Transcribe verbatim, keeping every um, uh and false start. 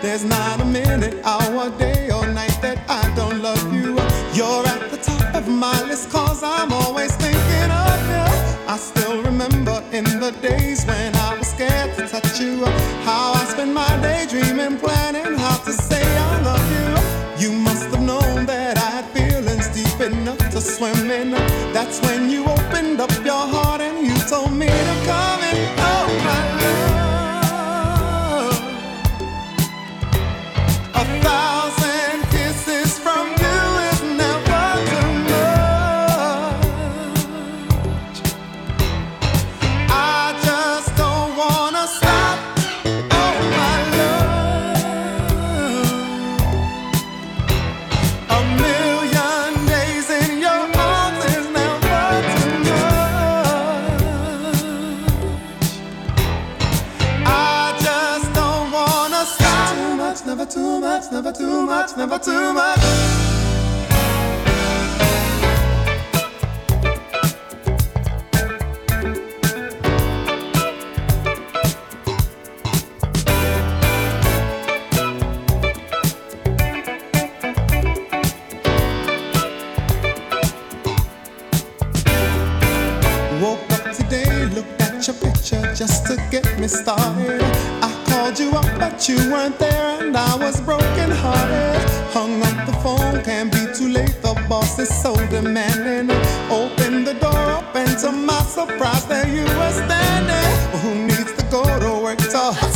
There's not a minute, hour, day, or night that I don't love you. You're at the top of my list, cause I'm always thinking of you. I still remember in the days when I was scared to touch you, how I spent my day dreaming, planning how to say I love you. You must have known that I had feelings deep enough to swim in. That's when you opened up your heart and you told me to come in. Oh my love, a thousand kisses from you is never too much. I just don't wanna stop. Oh my love, a million days in your arms is never too much. I just don't wanna stop. Too much, never too much, never too much, never too much. Woke up today, looked at your picture just to get me started. I called you up, but you weren't there, and I was broken hearted. Hung up the phone, can't be too late, the boss is so demanding. Opened the door up, and to my surprise, there you were standing. Well, who needs to go to work to